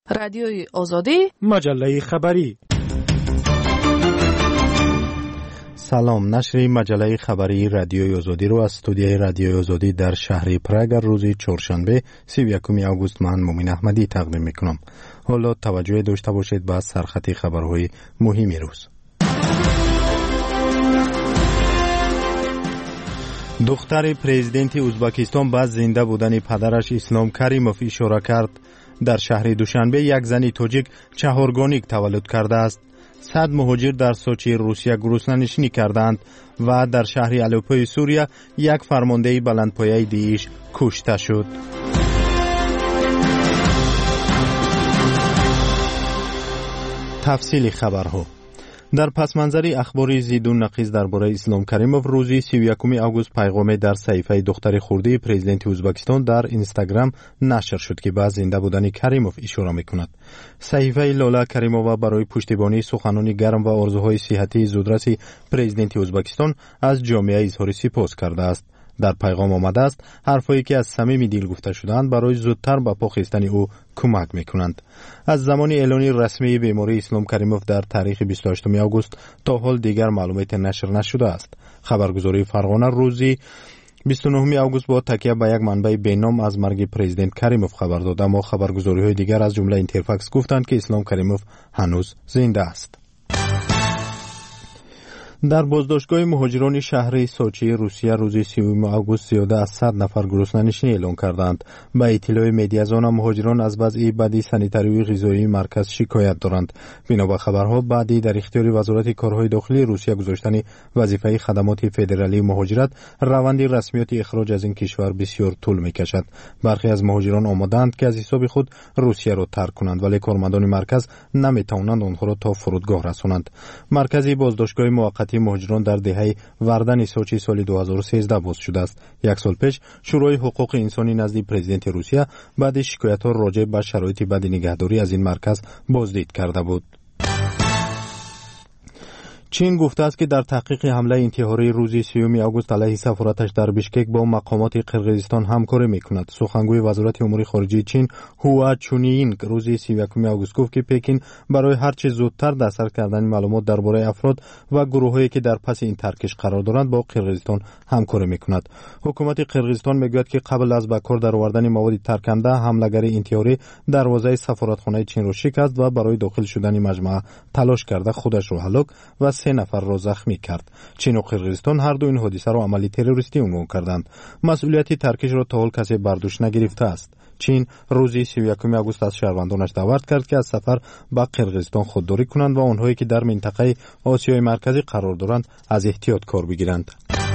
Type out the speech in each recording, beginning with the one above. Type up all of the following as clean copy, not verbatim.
رادیوی آزادی، مجله خبری. سلام، نشر مجله خبری رادیوی آزادی رو از استودیوی رادیوی آزادی در شهر پراگ روز چهارشنبه 31 آگوست من مومن احمدی تقدیم میکنم. حالا توجه داشته باشید به سرخط خبرهای مهم روز. دختر پرزیدنت ازبکستان با زنده بودن پدرش اسلام کریموف اشاره کرد. در شهر دوشنبه یک زن تاجیک چهارگانیک تولد کرده است. 100 مهاجر در سوچی روسیه گروسنه‌نشینی کردند و در شهر آلپو سوریه یک فرمانده بلندپایه داعش کشته شد. تفصیل خبرها. در پس منظر اخبار زید و نقیض درباره اسلام کریموف روز 31 آگوست پیغامی در صحیفه دختر خرده پرزیدنت ازبکستان در اینستاگرام نشر شد که به زنده بودن کریموف اشاره میکند. صحیفه لاله کریمووا برای پشتیبانی سخنان گرم و آرزوهای صحتی زودرس پرزیدنت ازبکستان از جامعه اظهار سپاس کرده است. در پیغام آمده است حرفایی که از صمیم دل گفته شدند برای زودتر به پا خیستن او کمک میکنند. از زمان اعلان رسمی بیماری اسلام کریموف در تاریخ 28 آگوست تا حال دیگر معلومات نشر نشده است. خبرگزاری فرغانه روزی 29 آگوست با تکیه به یک منبع بینام از مرگ پرزیدنت کریموف خبر داد، اما خبرگزاری‌های دیگر از جمله اینترفاکس گفتند که اسلام کریموف هنوز زنده است. در بازداشتگاه مهاجران شهر سوچی روسیه روز 30 آگوست زیاده از 100 نفر گرسنه‌نشینی اعلان کردند. به اطلاع مدیا از آن مهاجران از وضع بد سانیتاری و غذایی مرکز شکایت دارند. بنا به خبرها بعدی در اختیار وزارت کارهای داخلی روسیه گذاشتن وظیفه خدمات فدرالی مهاجرت روند رسمیات اخراج از این کشور بسیار طول می‌کشد. برخی از مهاجران آماده‌اند که از حساب خود روسیه را ترک کنند، ولی کارمندان مرکز نمی‌توانند آنها را تا فرودگاه رسانند. مرکز بازداشتگاه موقت مهاجران در دهه وردن سوچی سال 2013 باز شده است. یک سال پیش شورای حقوق انسانی نزد پرزیدنت روسیه بعد شکایت‌ها راجع به شرایط بد نگهداری از این مرکز بازدید کرده بود. چین گفته است که در تحقیق حمله انتحاری روز 30 آگوست علیه سفارتش در بشکک با مقامات قرقیزستان همکاری میکند. سخنگوی وزارت امور خارجه چین هوا چونیین روز 31 آگوست گفت که پکین برای هر چه زودتر دسترس کردن معلومات درباره افراد و گروه‌هایی که در پس این ترکش قرار دارند با قرقیزستان همکاری میکند. حکومت قرقیزستان میگوید که قبل از به کار درآوردن مواد ترکنده حمله‌گر انتحاری دروازه سفارتخانه چین را شکست و برای داخل شدن مجمع تلاش کرده خودش را هلاک و 3 نفر را زخمی کرد. چین و قرقیزستان هر دو این حادثه را عملی تروریستی عنوان کردند. مسئولیت ترکش را تا حال کسی بر دوش نگرفته است. چین روز 31 آگوست از شهروندانش دعوت کرد که از سفر به قرقیزستان خودداری کنند و آنهایی که در منطقه آسیای مرکزی قرار دارند از احتیاط کار بگیرند.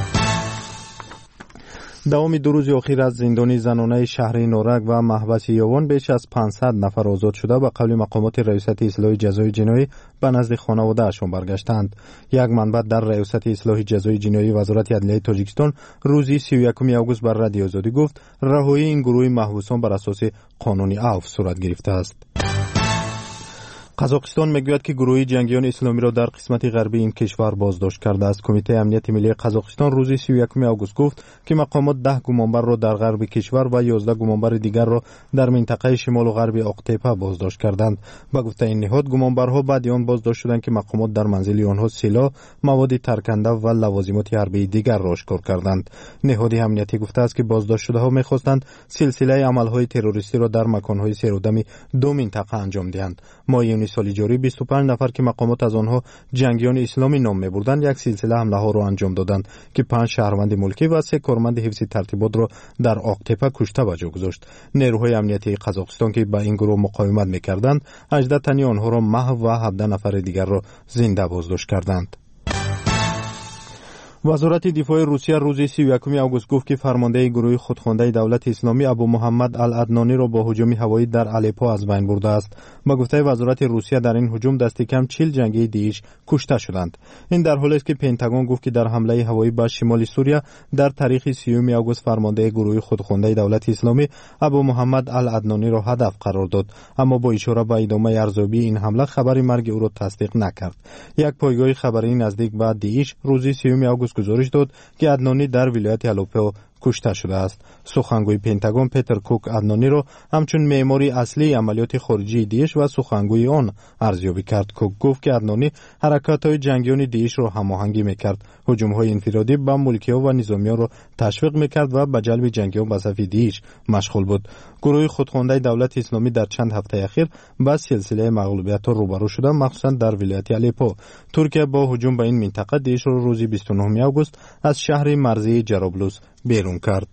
دوام 2 روز اخیر از زندان زنانه شهر نورک و محبس یوان بیش از 500 نفر آزاد شده به قول مقامات ریاست اصلاح جزای جنایی به نزد خانواده‌اشان برگشتند. یک منبع در ریاست اصلاح جزای جنایی وزارت عدلیه تاجیکستان روز 31 آگوست بر رادیو آزادی گفت رهایی این گروه محبوسان بر اساس قانون عفو صورت گرفته است. قزاقستان میگوید که گروه جنگیان اسلامی را در قسمت غربی این کشور بازداشت کرده است. کمیته امنیت ملی قزاقستان روز 31 آگوست گفت که مقامات 10 گمانبر را در غرب کشور و 11 گمانبر دیگر را در منطقه شمال و غرب آقتیپه بازداشت کردند. با گفته این نهاد گمانبرها بعد آن بازداشت شدند که مقامات در منزل آنها سلاح، مواد ترکنده و لوازمات حربی دیگر را آشکار کردند. نهاد امنیتی گفته است که بازداشت شده‌ها می‌خواستند سلسله عمل‌های تروریستی را در مکان‌های سیرودم 2 منطقه انجام دهند. ماه سال جاری 25 نفر که مقامات از آنها جنگیان اسلامی نام می‌بردند یک سلسله حمله‌ها را انجام دادند که 5 شهروند ملکی و 3 کارمند حفظ ترتیبات را در آقتپه کشته به جا گذاشت. نیروهای امنیتی قزاقستان که با این گروه مقاومت می‌کردند 18 تن آنها را محو و 17 نفر دیگر را زنده بازداشت کردند. وزارت دفاع روسیه روز 31 آگوست گفت که فرمانده گروه خودخوانده دولت اسلامی ابو محمد العدنانی را با هجوم هوایی در آلپو از بین برده است. با گفته وزارت روسیه در این هجوم دست کم 40 جنگی داعش کشته شدند. این در حالی است که پنتاگون گفت که در حمله هوایی به شمال سوریه در تاریخ 30 آگوست فرمانده گروه خودخوانده دولت اسلامی ابو محمد العدنانی را هدف قرار داد، اما با اشاره به ادامه ارزیابی این حمله خبر مرگ او را تصدیق نکرد. یک پایگاه خبری نزدیک به داعش روز 30 آگوست گزارش داد که عدنانی در ولایت آلپو کشته شده است. سخنگوی پنتاگون پیتر کوک ادنانی را همچون معماری اصلی عملیات خارجی داعش و سخنگوی آن ارزیابی کرد. کوک گفت که ادنانی حرکات‌های جنگیان داعش را هماهنگی می‌کرد، هجوم‌های انفرادی به ملکی‌ها و نظامیان را تشویق می‌کرد و به جلب جنگیان به صف داعش مشغول بود. گروه خودخوانده دولت اسلامی در چند هفته اخیر با سلسله مغلوبیت‌ها روبرو شده، مخصوصاً در ولایت آلیپو. ترکیه با هجوم به این منطقه داعش را روز 29 آگوست از شهر مرزی جرابلوس بیرون کرد.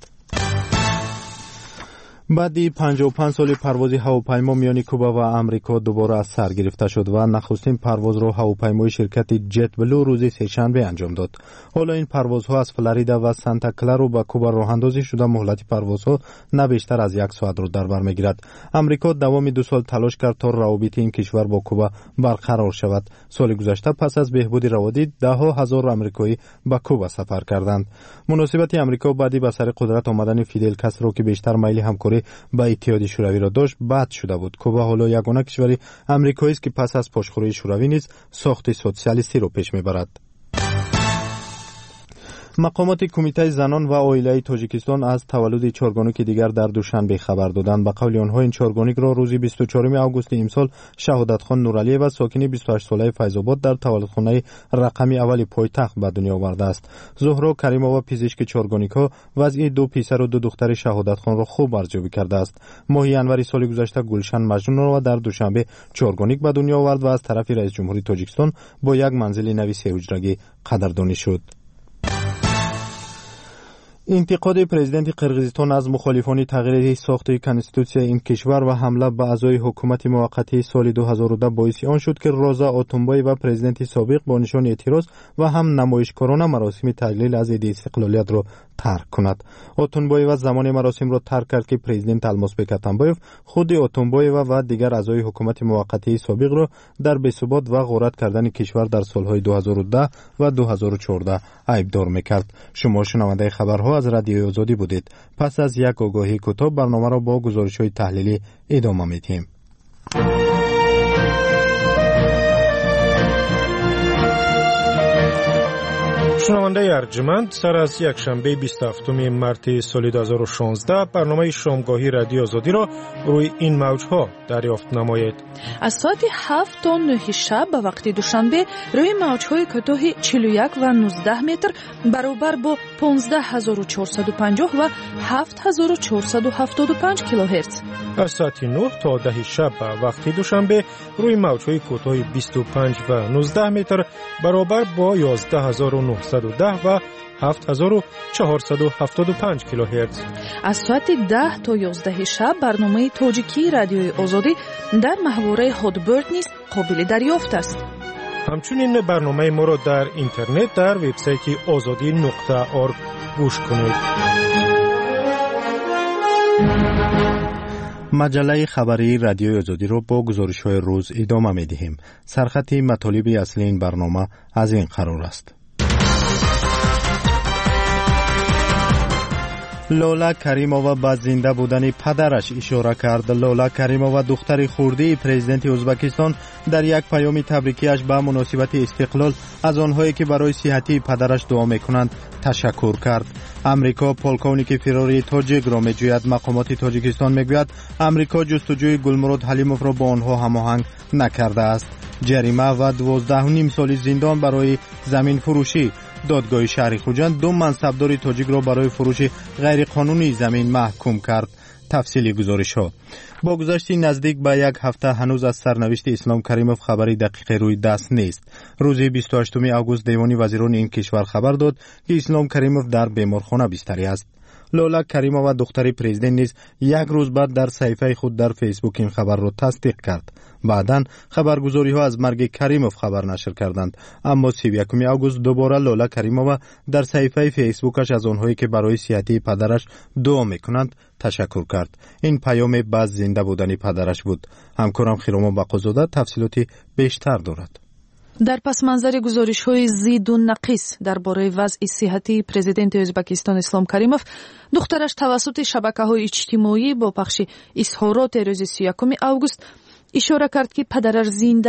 بعد 55 سال پرواز هواپیما میان کوبا و امریکا دوباره از سر گرفته شد و نخستین پرواز را هواپیمای شرکت جت بلو روز سه‌شنبه انجام داد. حالا این پروازها از فلوریدا و سانتا کلارا به کوبا راه اندازی شده. مهلت پروازها نه بیشتر از 1 ساعت را در بر میگیرد. امریکا دوام 2 سال تلاش کرد تا روابط این کشور با کوبا برقرار شود. سال گذشته پس از بهبود روابط ده‌ها هزار آمریکایی به کوبا سفر کردند. مناسبت امریکا بعد به سر قدرت آمدن فیدل کاسترو که بیشتر میل همکاری با اتحاد شوروی را داشت بد شده بود. کوبا حالا یگانه کشور امریکایی است که پس از پاشخوری شوروی نیز ساخت سوسیالیستی را پیش میبرد. مقامات کمیته زنان و عائله تاجیکستان از تولد چهارگانک دیگر در دوشنبه خبر دادند. به قول آنها این چهارگانک را روز 24 آگوست امسال شهادت خان نورالیه و ساکن 28 ساله فیض‌آباد در تولدخانه رقمی اول پایتخت به دنیا آورده است. زهرا کریمова پزشک چهارگانک ها وضع 2 پسر و 2 دختر شهادت خان را خوب ارزیابی کرده است. ماه ینوری سال گذشته گلشن مجنون را در دوشنبه چهارگانک به دنیا آورد و از طرف رئیس جمهوری تاجیکستان با یک منزل نوی 3 حجرگی قدردانی شد. انتقاد پرزیدنت قرقیزستان از مخالفان تغییر ساخت کنستیتوسیای این کشور و حمله به اعضای حکومت موقتی سال 2010 باعث آن شد که روزا آتونبای و پرزیدنت سابق با نشان اعتراض و هم نمایشکارانه مراسم تجلیل از عید استقلالیت را ترک کند. آتونبای و زمان مراسم را ترک کرد که پرزیدنت المازبک اتنبایف خود آتونبای و دیگر اعضای حکومت موقتی سابق را در بی‌ثبات و غارت کردن کشور در سالهای 2010 و 2014 عیبدار می‌کرد. شما شنونده خبرها از رادیوی آزادی بودید. پس از یک آگاهی کوتاه برنامه را با گزارش‌های تحلیلی ادامه می‌دهیم. شنونده ارجمند، سر از یک شنبه 27 مارس سال 2016 برنامه شامگاهی رادیو آزادی را روی این موج‌ها دریافت نمایید. از ساعت 7 تا 9 شب به وقت دوشنبه روی موج‌های کوتاه 41 و 19 متر برابر با 15450 و 7475 کیلوهرتز. از ساعت 9 تا 10 شب به وقت دوشنبه روی موج‌های کوتاه 25 و 19 متر برابر با 11910 و 7475 کیلوهرتز. از ساعت 10 تا 11 شب برنامه تاجیکی رادیوی آزادی در محوره هادبرد نیز قابل دریافت است. همچنین برنامه ما را در اینترنت در وبسایت azadi.org گوش کنید. مجله خبری رادیوی آزادی را با گزارش‌های روز ادامه می‌دهیم. سرخط مطالب اصلی این برنامه از این قرار است. لولا کریمova به زنده بودن پدرش اشاره کرد. لولا کریمova دختر خردی پرزیدنت ازبکستان در یک پیام تبریکیش به مناسبت استقلال از آنهایی که برای صحتی پدرش دعا میکنند تشکر کرد. امریکا پولکونیک فراری تاجیک را میجوید. مقامات تاجیکستان میگوید امریکا جستجوی گلمرود حلیموف را با آنها هماهنگ نکرده است. جریمه و 12.5 سال زندان برای زمین فروشی. دادگاه شهر خوجند 2 منصبدار تاجیک را برای فروش غیر قانونی زمین محکوم کرد. تفصیلی گزارش ها. با گذشت نزدیک به 1 هفته هنوز از سرنوشت اسلام کریموف خبری دقیق روی دست نیست. روز 28 آگوست دیوان وزیران این کشور خبر داد که اسلام کریموف در بیمارخانه بستری است. لولا کریمova دختر پرزیدنت نیز 1 روز بعد در صفحه خود در فیسبوک این خبر را تصدیق کرد. بعداً خبرگزاری‌ها از مرگ کریموف خبر نشر کردند. اما 31 آگوست دوباره لولا کریمova در صفحه فیسبوکش از آنهایی که برای صحتی پدرش دعا می‌کنند تشکر کرد. این پیام بعد زنده بودن پدرش بود. همکارم خیروما بقازاده تفصیلاتی بیشتر دارد. در پس منظر گزارش‌های ضد و نقیص درباره وضع صحتی پرزیدنت ازبکستان اسلام کریموف، دخترش توسط شبکه‌های اجتماعی با پخش اظهارات روز 31 آگوست اشاره کرد که پدرش زنده است.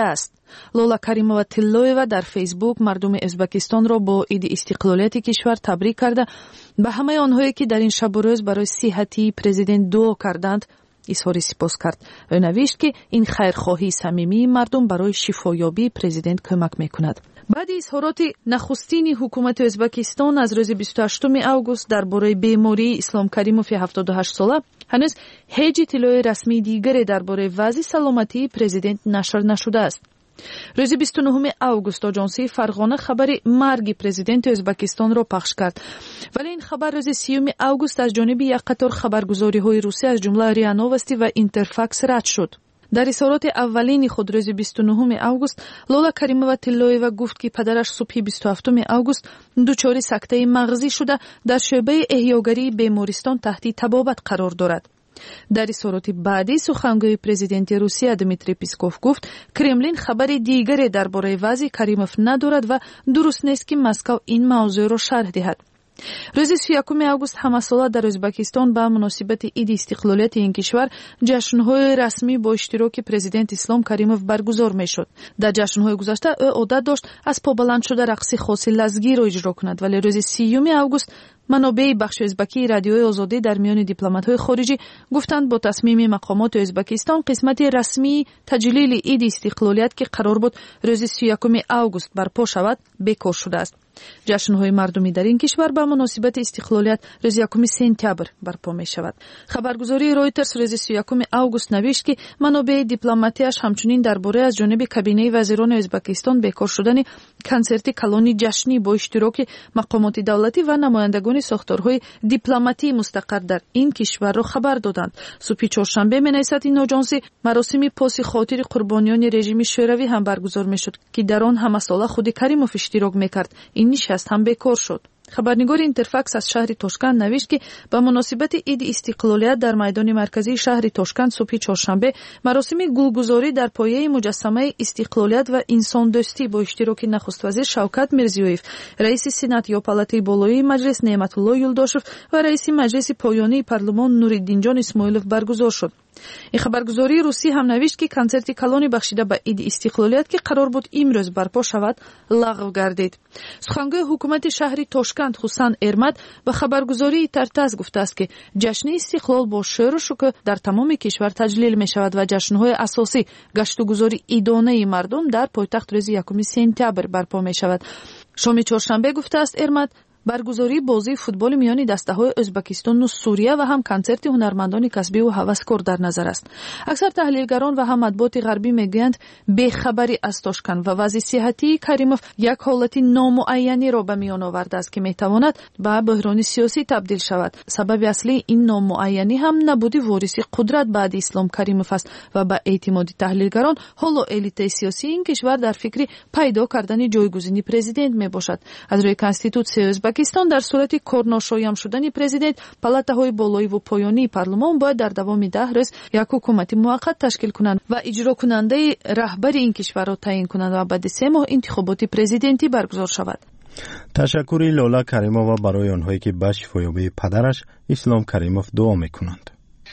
лола каримова тиллоева дар фейсбук мардуми ӯзбекистонро бо иди истиқлолияти кишвар табрик карда ба ҳамаи онҳое ки дар ин шабу рӯз барои сиҳати президент дуо карданд изҳори сипос кард. ӯ навишт ки ин хайрхоҳии самимии мардум барои шифоёбии президент кӯмак мекунад. баъди изҳороти нахустини ҳукумати ӯзбекистон аз рӯзи 28 август дар бораи бемории Ислом Каримови 78 сола ҳанӯз ҳеҷ иттилои расмии дигаре дар бораи вазъи саломатии президент нашр нашудааст. рӯзи 29 август оҷонсии Фарғона хабари марги президенти Ӯзбекистонро пахш кард. вале ин хабар рӯзи 30 август аз ҷониби як қатор хабаргузориҳои русӣ аз ҷумла РИА Новости ва Интерфакс рад шуд. дар изҳороти аввалини худ рӯзи 29 август лола каримова-тиллоева гуфт ки падараш субҳи 27 август дучори сактаи мағзӣ шуда дар шӯъбаи эҳёгарии бемористон таҳти табобат қарор дорад. дар изҳороти баъдӣ сухангӯи президенти Русия Дмитрий Песков гуфт Кремлин хабари дигаре дар бораи вазъи Каримов надорад ва дуруст нест ки Москав ин мавзӯъро шарҳ диҳад. рӯзи 31 август ҳамасола дар Ӯзбекистон ба муносибати иди истиқлолияти ин кишвар ҷашнҳои расмӣ бо иштироки президент Ислом Каримов баргузор мешуд. дар ҷашнҳои гузашта ӯ одат дошт аз побаланд шуда рақси хоси лазгиро иҷро кунад, вале рӯзи 30 август манобеи бахши ӯзбакии радиои озодӣ дар миёни дипломатҳои хориҷӣ гуфтанд бо тасмими мақомоти Ӯзбекистон қисмати расмии таҷлили иди истиқлолият ки қарор буд рӯзи 31 август барпо шавад бекор шудааст. ҷашнҳои мардумӣ дар ин кишвар ба муносибати истиқлолият рӯзи 1 сентябр барпо мешавад. хабаргузории Reuters рӯзи 31 август навишт ки манобеи дипломатияш ҳамчунин дар бораи аз ҷониби кабинаи вазирони Ӯзбекистон бекор шудани консерти калони ҷашнӣ бо иштироки мақомоти давлатӣ ва намояндагони сохторҳои дипломатии мустақар дар ин кишварро хабар доданд. субҳи чоршанбе менависад ин оҷонсӣ маросими поси хотири қурбониёни режими шӯравӣ ҳам баргузор мешуд ки дар он ҳамасола худи Каримов иштирок мекард. ин нишаст ҳам бекор шуд. хабарнигори Интерфакс аз шаҳри Тошканд навишт ки ба муносибати иди истиқлолият дар майдони марказии шаҳри Тошканд субҳи чоршанбе маросими гулгузорӣ дар пояи муҷассамаи истиқлолият ва инсондӯстӣ бо иштироки нахуствазир Шавкат Мирзиёев, раиси Сенат ё палатаи болоии маҷлис Неъматулло Юлдошев ва раиси маҷлиси поёнии парлумон Нуриддинҷон Исмоилов баргузор шуд. ин хабаргузории русӣ ҳам навишт ки консерти калони бахшида ба иди истиқлолият ки қарор буд имрӯз барпо шавад лағв гардид. сухангӯи ҳукумати шаҳри Тошканд Хусан Эрмат ба хабаргузории Тартас гуфтааст ки ҷашни истиқлол бо шӯру шукӯҳ дар тамоми кишвар таҷлил мешавад ва ҷашнҳои асосӣ гаштугузори идонаи мардум дар пойтахт рӯзи 1 сентябр барпо мешавад. шоми чоршанбе гуфтааст Эрмат баргузории бозии футболи миёни дастаҳои Ӯзбекистону Сурия ва ҳам консерти ҳунармандони касбиву ҳаваскор дар назар аст. аксар таҳлилгарон ва ҳам матбуоти ғарбӣ мегӯянд бехабарӣ аз Тошканд ва вазъи сиҳатии Каримов як ҳолати номуайяниро ба миён овардааст ки метавонад ба буҳрони сиёсӣ табдил шавад. сабаби аслии ин номуайянӣ ҳам набуди вориси қудрат баъди Ислом Каримов аст ва ба эътимоди таҳлилгарон ҳоло элитаи сиёсии ин кишвар дар фикри пайдо кардани ҷойгузини президент мебошад. аз рӯи конститутсияи Ӯзбекистон дар сурати корношоям шудани президент палатаҳои болоиву поёнии парлумон бояд дар давоми 10 рӯз як ҳукумати муваққат ташкил кунанд ва иҷрокунандаи раҳбари ин кишварро таъин кунанд ва баъди 3 моҳ интихоботи президентӣ баргузор шавад. ташаккури Лола Каримова барои онҳое ки ба шифоёбии падараш Ислом Каримов дуо мекунанд.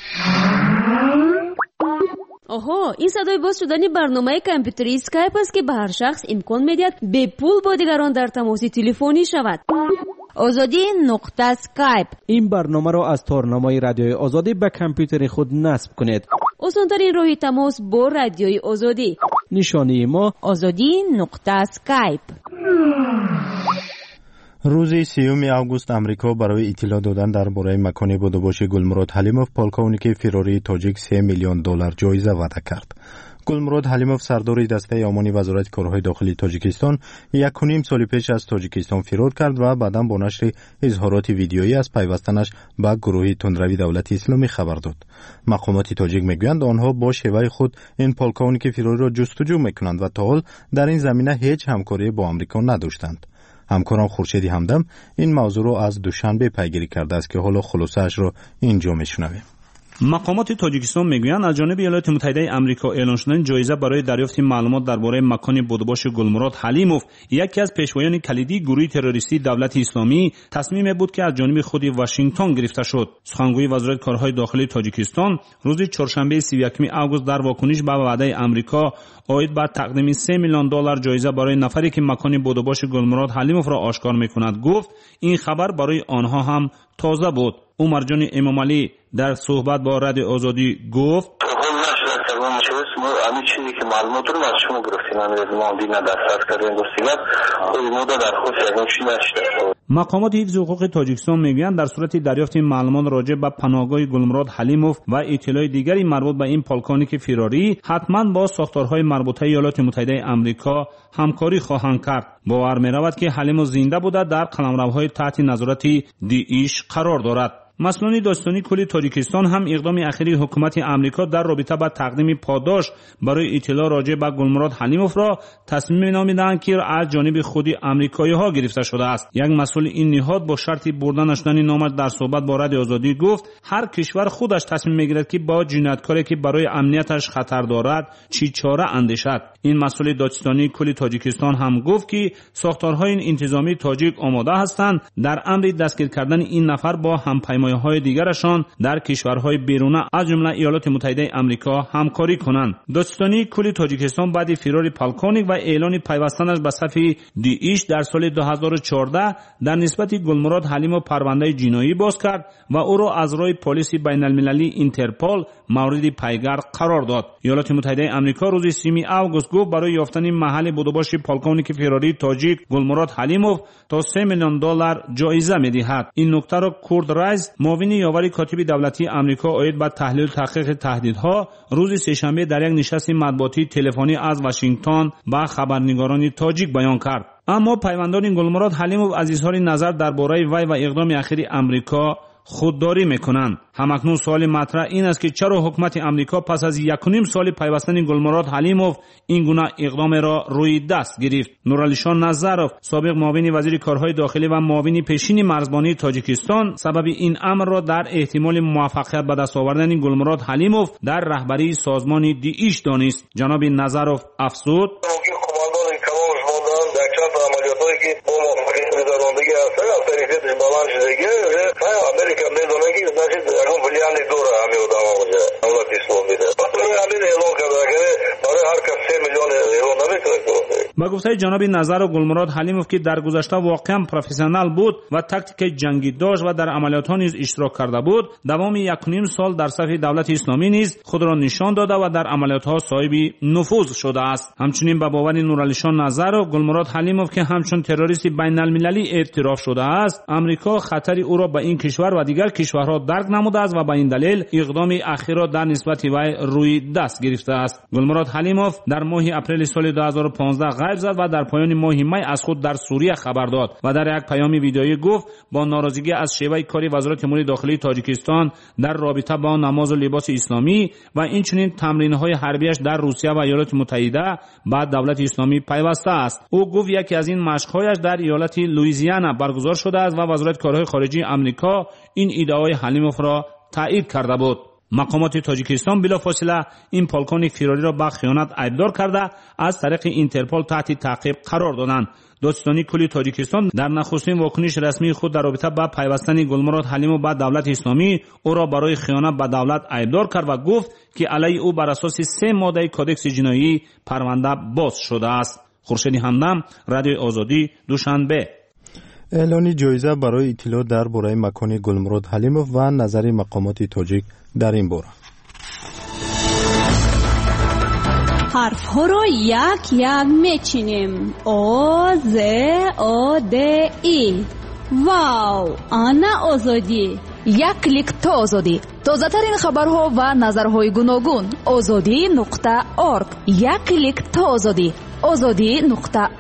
оҳо, ин садои боз шудани барномаи компютери скайп аст ки ба ҳар шахс имкон медиҳад бепул бо дигарон дар тамоси телефонӣ шавад. озодӣ.скайп. ин барномаро аз торнамои радиои озодӣ ба компютери худ насб кунед. осонтарин роҳи тамос бо радиои озодӣ. нишонии мо озодӣ.скайп. рӯзи 3 август амрико барои иттилоъ додан дар бораи макони будубоши Гулмурод Ҳалимов полковники фирории тоҷик $3 миллион ҷоиза ваъда кард. Гулмурод Ҳалимов сардори дастаи омони вазорати корҳои дохилии Тоҷикистон 1.5 соли пеш аз Тоҷикистон фирор кард ва баъдан бо нашри изҳороти видеоӣ аз пайвастанаш ба гурӯҳи тунравии давлати исломӣ хабар дод. мақомоти тоҷик мегӯянд онҳо бо шеваи худ ин полковники фирориро ҷустуҷӯ мекунанд ва то ҳол дар ин замина ҳеҷ ҳамкорие бо амрико надоштанд. ҳамкорон Хуршеди Ҳамдам ин мавзӯъро аз душанбе пайгирӣ кардааст ки ҳоло хулосаашро инҷо мешунавем. مقامات تاجیکستان میگویند از جانب ایالات متحده آمریکا اعلان شدن جایزه برای دریافت معلومات درباره مکان بودباش گلمراد حلیموف یکی از پیشوایان کلیدی گروه تروریستی دولت اسلامی تصمیم بود که از جانب خود واشنگتن گرفته شد. سخنگوی وزارت کارهای داخلی تاجیکستان روز چهارشنبه 31 آگوست در واکنش به وعده آمریکا عاید بر تقدیم $3 میلیون جایزه برای نفری که مکان بودباش گلمراد حلیموف را آشکار میکند گفت این خبر برای آنها هم تازه بود. عمر جان امام علی در صحبت با رادیو آزادی گفت همین چیزی که معلومات رو از شما گرفتیم ما دینا دسترس کردیم گفتیم خود مدت در خود سرگنشی نشده. مقامات حفظ حقوق تاجیکستان میگویند در صورت دریافت معلومات راجع به پناهگاه گلمراد حلیموف و اطلاعات دیگری مربوط به این پالکانیک فراری حتما با ساختارهای مربوطه ایالات متحده آمریکا همکاری خواهند کرد. باور می‌رود که حلیموف زنده بوده در قلمروهای تحت نظارت دی‌ایش قرار دارد. مسئولان داستانی کل تاجیکستان هم اقدام اخیری حکومت آمریکا در رابطه با تقدیم پاداش برای اطلاع راجع به گلمراد حلیموف را تصمیم نامیدند که از جانب خود آمریکایی‌ها گرفته شده است. یک مسئول این نهاد با شرط بردن نشدن نامش در صحبت با رادیو آزادی گفت هر کشور خودش تصمیم میگیرد که با جنایتکاری که برای امنیتش خطر دارد چی چاره اندیشد. این مسئول داستانی کل تاجیکستان هم گفت که ساختارهای انتظامی تاجیک آماده هستند در امر دستگیر کردن این نفر با همپیمان‌های دیگرشان در کشورهای بیرونه از جمله ایالات متحده آمریکا همکاری کنند. داستانی کل تاجیکستان بعد فرار پالکانیک و اعلان پیوستنش به صف دی‌ایش در سال 2014 در نسبت گلمراد حلیموف پرونده جنایی باز کرد و او را از راه پلیس بین‌المللی اینترپول مورد پیگر قرار داد. ایالات متحده آمریکا روز 3 آگوست گفت برای یافتن محل بودباش پالکانیک فراری تاجیک گلمراد حلیموف تا $3 میلیون جایزه می‌دهد. این نکته را کورد رایز معاون یاور کاتب دولتی آمریکا عاید به تحلیل تحقیق تهدیدها روز سه‌شنبه در یک نشست مطبوعاتی تلفنی از واشنگتن با خبرنگاران تاجیک بیان کرد. اما پیوندان گلمراد حلیموف از اظهار نظر درباره وی و اقدام اخیری آمریکا خودداری میکنند. همکنون سوال مطرح این است که چرا حکومت آمریکا پس از 1.5 سال پیوستن گلمراد حلیموف این گونه اقدام را روی دست گرفت. نورعلیشان نظرов سابق معاون وزیر کارهای داخلی و معاون پیشین مرزبانی تاجیکستان سبب این امر را در احتمال موفقیت به دست آوردن گلمراد حلیموف در رهبری سازمان دی‌ایش دانست. جناب نظرov افزود با گفته جناب نظرov گلمراد حلیموف که در گذشته واقعا پروفسیونال بود و تاکتیک جنگی داشت و در عملیات‌ها نیز اشتراک کرده بود دوام 1.5 سال در صف دولت اسلامی نیز خود را نشان داده و در عملیات‌ها صاحب نفوذ شده است. همچنین به باور نورعلیشان نظرov گلمراد حلیموف که همچون تروریست بین‌المللی اعتراف شده است آمریکا خطر او را به این کشور و دیگر کشورها درک نموده است و به این دلیل اقدام اخیر را در نسبت وی روی دست گرفته است. گلمراد حلیموف در ماه اپریل سال 2015 غیب زد و در پایان ماه می از خود در سوریه خبر داد و در یک پیام ویدیویی گفت با ناراضگی از شیوه کاری وزارت امور داخلی تاجیکستان در رابطه با نماز و لباس اسلامی و اینچنین تمرین‌های حربیش در روسیه و ایالات متحده با دولت اسلامی پیوسته است. او گفت یکی از این مشق‌هایش در ایالت لوئیزیانا برگزار شده است و وزارت کارهای خارجه آمریکا این ایده‌های حلیموف را تایید کرده بود. مقامات تاجیکستان بلافاصله این پالکانیک فراری را به خیانت عیبدار کرده از طریق اینترپول تحت تعقیب قرار دادند. داستانی کل تاجیکستان در نخستین واکنش رسمی خود در رابطه با پیوستن گلمراد حلیموف به دولت اسلامی او را برای خیانت به دولت عیبدار کرد و گفت که علیه او بر اساس 3 ماده کدکس جنایی پرونده باز شده است. خورشید همدم، رادیو آزادی، دوشنبه. اعلان جایزه برای اطلاع درباره مکان گلمراد حلیموف و نظر مقامات تاجیک در این باره. حرف ها رو یک یک میچینیم. او ز او د ای. واو، آنا آزادی. یک کلیک تا آزادی. تازه ترین خبرها و نظرهای گوناگون. azadi.org. یک کلیک تا آزادی.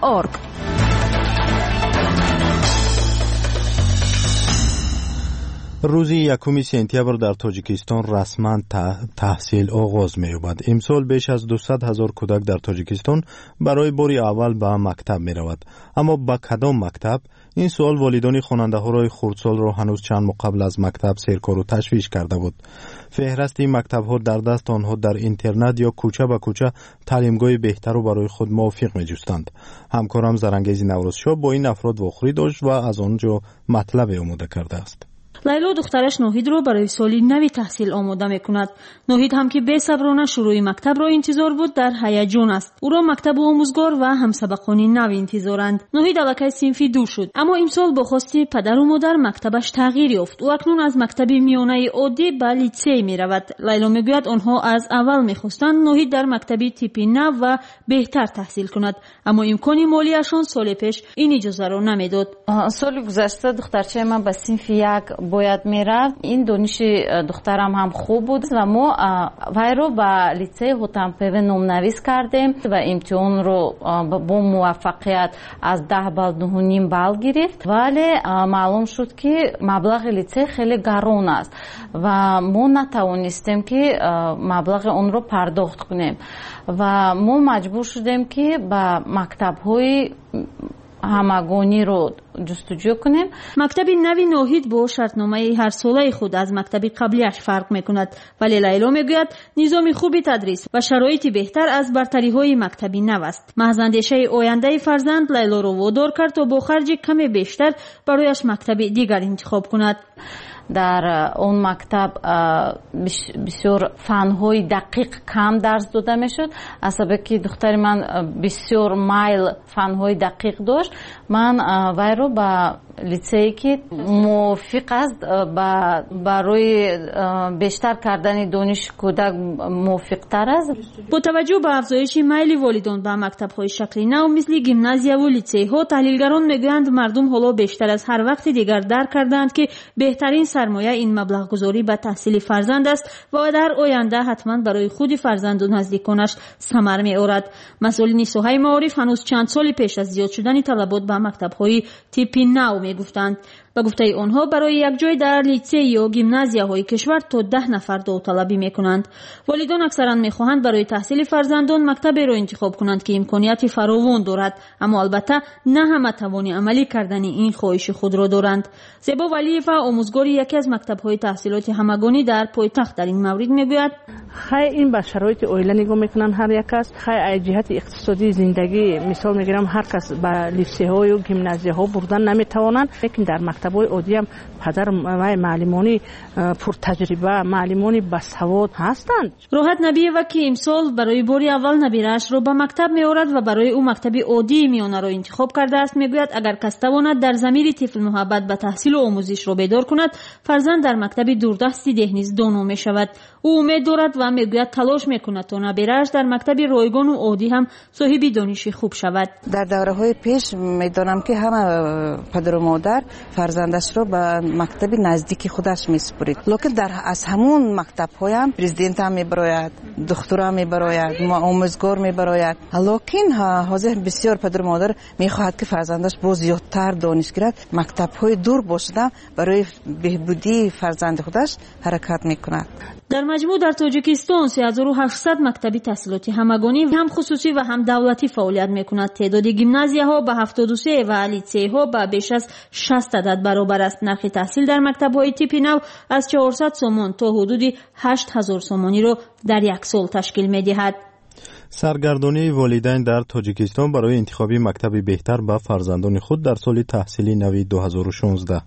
azadi.org. روز 1 سپتامبر در تاجیکستان رسما تحصیل آغاز می‌یابد. امسال بیش از 200,000 کودک در تاجیکستان برای بار اول به مکتب می‌روند. اما به کدام مکتب؟ این سوال والدان خواننده‌ها را خردسال را هنوز چند ماه قبل از مکتب سرکار و تشویش کرده بود. فهرست این مکتب‌ها در دست آنها در اینترنت یا کوچه به کوچه تعلیمگاه بهتر را برای خود موافق می‌جستند. همکارم زرنگیز نوروزشاه با این افراد واخوری داشت و از آنجا مطلب آماده کرده است. لیلا دخترش نوحید رو برای سالی نوی تحصیل آماده میکند. نوحید هم که بی‌صبرانه شروع مکتب را انتظار بود در هیجان است. او را مکتب آموزگار و همسبقانی نو انتظارند. نوحید الکی صنفی 2 شد، اما امسال با خواست پدر و مادر مکتبش تغییر یافت. او اکنون از مکتب میانه عادی به لیسه میرود. لیلا میگوید آنها از اول میخواستند نوحید در مکتبی تیپی نو و بهتر تحصیل کند، اما امکان مالیشان سال پیش این اجازه را نمیداد. سال گذشته دخترچه من به صنف 1 باید میرفت. این دانش دخترم هم خوب بود و ما وی رو به لیسه هوتنپوه نامنویس کردیم و امتحان رو با موفقیت از 10 بال 9.5 بال گرفت، ولی معلوم شد که مبلغ لیسه خیلی گران است و ما نتوانستیم که مبلغ اون رو پرداخت کنیم و ما مجبور شدیم که به مکتب‌های همگانی رو جستجو کنیم. مکتب نوی نوحید با شرطنامه هر ساله خود از مکتب قبلیش فرق میکند، ولی لیلا میگوید نظام خوبی تدریس و شرایط بهتر از برتری های مکتبی نو است. محض اندیشه آینده فرزند لیلا رو وادار کرد تا با خرج کمی بیشتر برایش مکتب دیگر انتخاب کند. در اون مکتب بسیار فن‌های دقیق کم درس داده میشد، از سبب که دختر من بسیار مایل فن‌های دقیق داشت. من وی رو به لیسه‌ای که موافق است برای بیشتر کردن دانش کودک موافق تر است. با توجه به افزایش میل والدان به مکتب‌های شکلی نو مثل گیمنازیا و لیسه‌ها، تحلیلگران میگویند مردم حالا بیشتر از هر وقت دیگر درک کردند که بهترین سرمایه این مبلغ گذاری به تحصیل فرزند است و در آینده حتما برای خود فرزند و نزدیکانش ثمر می‌آورد. مسئولین ساحه معارف هنوز چند سال پیش از زیاد شدن طلبات به مکتب‌های تیپ نو میگفتند. به گفته آنها برای یک جای در لیسه یا گیمنازیاهای کشور تا 10 نفر داوطلبی میکنند. والدان اکثرا میخواهند برای تحصیل فرزندان مکتبی را انتخاب کنند که امکانیت فراوان دارد، اما البته نه همه توان عملی کردن این خواهش خود را دارند. زیبا ولیفه، آموزگار یکی از مکتب‌های تحصیلات همگانی در پایتخت، در این مورد میگوید خیلی این به شرایط اویله نگاه میکنن هر یک کس. خیلی از جهت اقتصادی زندگی مثال میگیرم هر کس به لیسه ها و گیمنازیه ها بردن نمیتوانند، لیکن در مکتب های عادی هم پدر و معلمانی پر تجربه، معلمانی باسواد هستند. راحت نبیه و که امسال برای بار اول نبیرش رو به مکتب میآورد و برای او مکتب عادی میانه را انتخاب کرده است. میگوید اگر کس تواند در ضمیر طفل محبت به تحصیل و آموزش را بیدار کند، فرزند در مکتب دوردستی دهنیز دانا می شود. او امید دارد و میگوید تلاش میکند تا نبیرش در مکتب رایگان و عادی هم صاحب دانش خوب شود. در دوره‌های پیش میدانم که همه پدر و مادر فرزندش را به مکتب نزدیک خودش میسپرید، لکن در از همون مکتب‌های هم پرزیدنت هم میبراید، دکتر هم میبراید، آموزگار میبراید، لکن حاضر بسیار پدر و مادر میخواهد که فرزندش باز زیادتر دانش گیرد، مکتب‌های دور باشد برای بهبودی فرزند خودش حرکت میکند. در مجموع در تاجیکستان 3800 مکتب تحصیلاتی همگانی هم خصوصی و هم دولتی فعالیت میکند. تعداد گیمنازیاها به 73 و لیسه‌ها به بیش از 60 عدد برابر است. نرخ تحصیل در مکتب‌های تیپ نو از 400 سومان تا حدود 8000 سومانی را در یک سال تشکیل می‌دهد. سرگردانی والدین در تاجیکستان برای انتخاب مکتب بهتر به فرزندان خود در سال تحصیلی نوی 2016.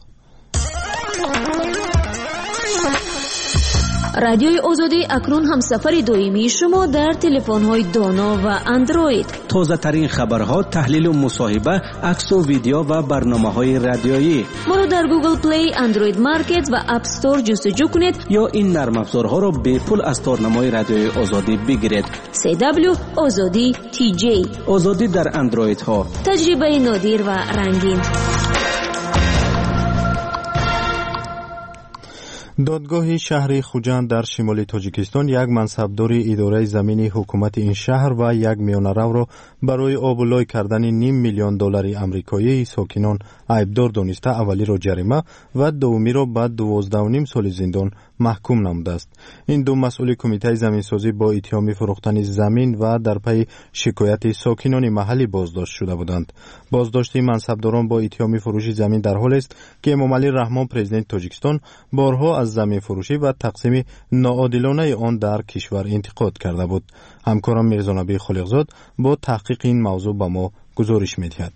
رادیوی آزادی اکنون هم سفر دائمی شما در تلفن‌های دانا و اندروید. تازه ترین خبرها، تحلیل و مصاحبه، عکس و ویدیو و برنامه‌های رادیویی. ما را در گوگل پلی، اندروید مارکت و اپ استور جستجو کنید یا این نرم افزارها را به پول از تارنمای رادیوی آزادی بگیرید. CW آزادی TJ. آزادی در اندروید ها. تجربه نادر و رنگین. دادگاه شهر خوجند در شمال تاجیکستان یک منصبدار اداره زمینی حکومت این شهر و یک میانرو را برای آبولای کردن $500,000 آمریکایی ساکنان عیبدار دانسته اولی را جریمه و دومی را به 12.5 سال زندان محکوم نموده است. این دو مسئول کمیته زمینسازی با اتهام فروختن زمین و در پی شکایت ساکنان محلی بازداشت شده بودند. بازداشت منصبداران با اتهام فروش زمین در حال است که امام علی رحمان پرزیدنت تاجیکستان بارها از زمین فروشی و تقسیم ناعادلانه آن در کشور انتقاد کرده بود. همکارم میرزا نبی خالقزاد با تحقیق این موضوع به ما گزارش می‌دهد.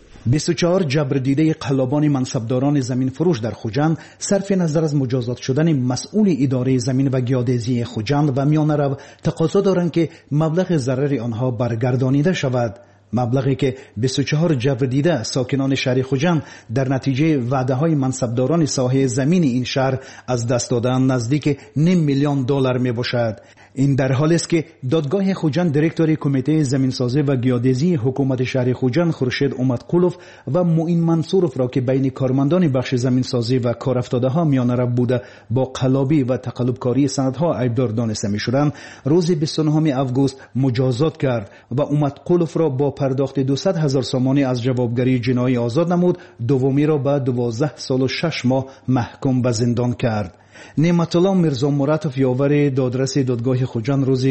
24 جبر دیده قلابان منصبداران زمین فروش در خوجند صرف نظر از مجازات شدن مسئول اداره زمین و گیادزی خوجند و میانرو تقاضا دارند که مبلغ ضرر آنها برگردانیده شود. مبلغی که 24 جبر دیده ساکنان شهر خوجند در نتیجه وعده های منصبداران ساحه زمین این شهر از دست دادن نزدیک $500,000 می باشد. این در حالی است که دادگاه خوجند دیرکتور کمیته زمینسازی و گیادزی حکومت شهر خوجند خورشید امدقلوف و معین منصورف را که بین کارمندان بخش زمینسازی و کارافتاده‌ها میانرو بوده با قلابی و تقلبکاری سندها عیبدار دانسته می‌شدند روز 29 اوگوست مجازات کرد و امدقلوف را با پرداخت 200,000 سامانی از جوابگری جنایی آزاد نمود، دومی را به 12 سال و 6 ماه محکوم به زندان کرد. نعمت الله میرزا مراتف یاور دادرس دادگاه خوجند روز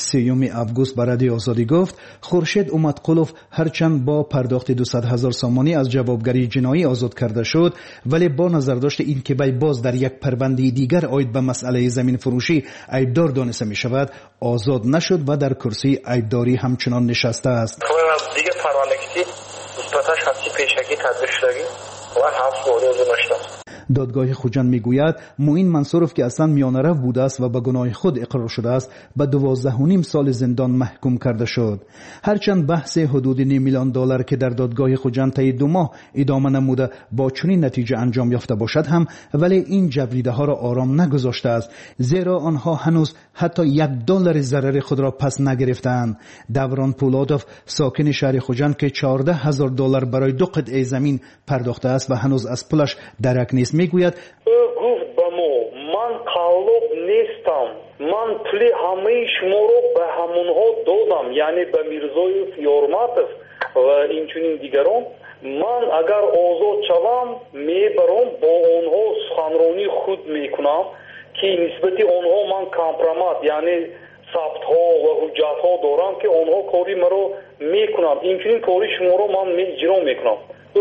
3 اوگوست به رادیو آزادی گفت خورشید امدقلوف هرچند با پرداخت 200,000 سامانی از جوابگری جنایی آزاد کرده شد ولی با نظرداشت این که باز در یک پرونده دیگر عاید به مسئله زمین فروشی عیبدار دانسته می شود آزاد نشد و در کرسی عیبداری همچنان نشسته است. دیگه پرونده نسبتش حبسی پیشگی تدبیر شدگی و حبس مورد نشده. دادگاه خوجند میگوید معین منصورف که اصلا میانرو بوده است و به گناه خود اقرار شده است به 12.5 سال زندان محکوم کرده شد. هرچند بحث حدود $500,000 که در دادگاه خوجند طی 2 ماه ادامه نموده با چنین نتیجه انجام یافته باشد هم ولی این جبریده ها را آرام نگذاشته است، زیرا آنها هنوز حتی $1 ضرر خود را پس نگرفتند. دوران پولادوف ساکن شهر خوجند که $14,000 برای 2 قطعه زمین پرداخته است و هنوز از پولش درک نیست میگوید گفت با من قالب نیستم، من پولی همه شما رو به همونها دادم، یعنی به میرزایف یارماتف و اینچنین دیگران. من اگر آزاد شوم میبرم با آنها سخنرانی خود میکنم که نسبتی آنها من کامپرومات یعنی ثبت ها و حجت ها دارم که آنها کاری مرا میکنم، اینچنین کاری شما رو من اجرا میکنم.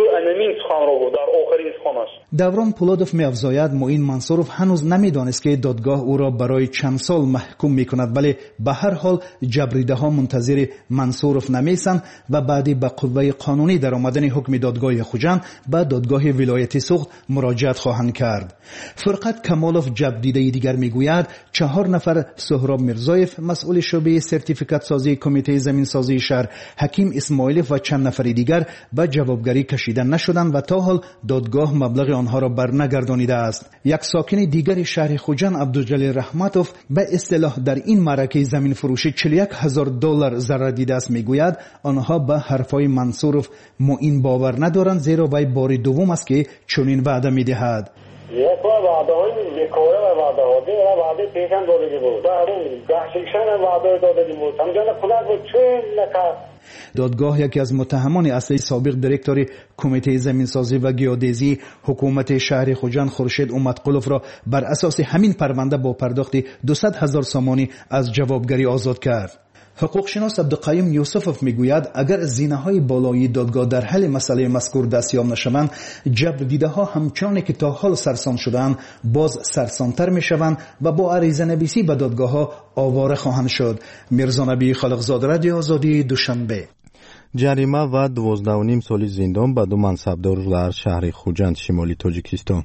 دوران پولادوف می‌افزاید معین منصورف هنوز نمی‌دانست که دادگاه او را برای چند سال محکوم می‌کند، ولی به هر حال جبریده ها منتظر منصورف نمی‌اند و بعدی به قوه قانونی در آمدن حکم دادگاه خوجند به دادگاه ولایتی سوخت مراجعت خواهند کرد. فرقت کمالوف جبریده دیگر می‌گوید 4 نفر سهراب میرزایف مسئول شعبه سرتیفیکات سازی کمیته زمین سازی شهر، حکیم اسماعیلوف و چند نفر دیگر به جوابگری کشیده نشدند و تا حال دادگاه مبلغ آنها را برنگردانیده است. یک ساکن دیگر شهر خوجند عبدالجلیل رحمتوف به اصطلاح در این معرکه زمین فروشی $41,000 ضرر دیده است میگوید آنها به حرفای منصورف معین باور ندارند، زیرا وی بار دوم است که چنین وعده میدهد. یک بار وعده های بیکاره و وعده ها دیگه و وعده پیشم داده بود، در اون گهشکشن وعده داده بود، همجانه کنند بود چون نکرد. دادگاه یکی از متهمان اصلی سابق دیرکتور کمیته زمینسازی و گیادزی حکومت شهر خوجند خورشید امدقلوف را بر اساس همین پرونده با پرداخت 200,000 سامانی از جوابگری آزاد کرد. حقوق شناس عبدالقیوم یوسفوف میگوید اگر زینه‌های بالایی دادگاه در حل مسئله مذکور دستیاب نشوند، جبر دیده ها همچنان که تا حال سرسان شدند باز سرسانتر میشوند و با عریضه نویسی به دادگاه ها آواره خواهند شد. میرزا نبی خالقزاد، رادیو آزادی، دوشنبه. جریمه و 12.5 سال زندان به 2 منصبدار در شهر خوجند شمالی تاجیکستان.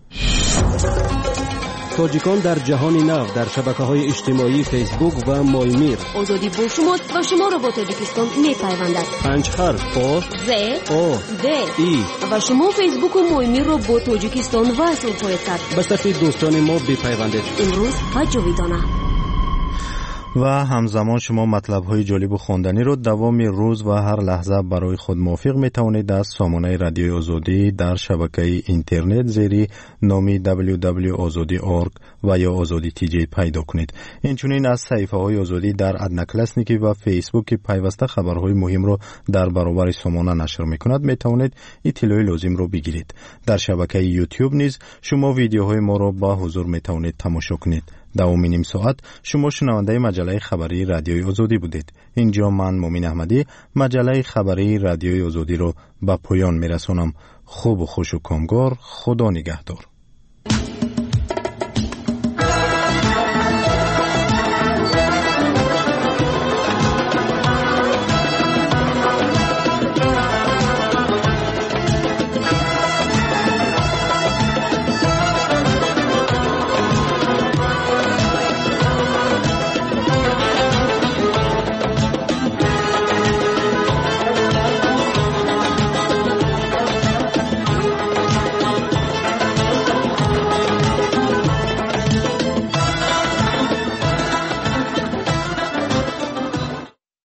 تاجیکان در جهان نو در شبکه‌های اجتماعی فیسبوک و مایمیر. آزادی با شماست و شما را با تاجیکستان می‌پیوندد. 5 حرف آ ز او د ای و شما فیسبوک و مایمیر را با تاجیکستان وصل خواهید کرد. به صفحه دوستان ما بپیوندید. امروز و جاویدانه. و همزمان شما مطلب‌های جالب و خواندنی رو دوام روز و هر لحظه برای خود موافق می‌توانید از سامانه رادیوی آزادی در شبکه اینترنت زیر نام www.azadi.org و یا آزادی TJ پیدا کنید. اینچنین از صفحه‌های آزادی در ادنکلاسنیکی و فیسبوک پیوسته خبرهای مهم رو در برابر سامانه نشر می‌کند. می‌توانید اطلاع لازم رو بگیرید. در شبکه یوتیوب نیز شما ویدیوهای ما رو با حضور می‌توانید تماشا کنید. دومین نیم ساعت شما شنونده مجله خبری رادیوی آزادی بودید. اینجا من مومن احمدی مجله خبری رادیوی آزادی رو به پایان میرسونم. خوب و خوش و کامگار. خدا نگهدار.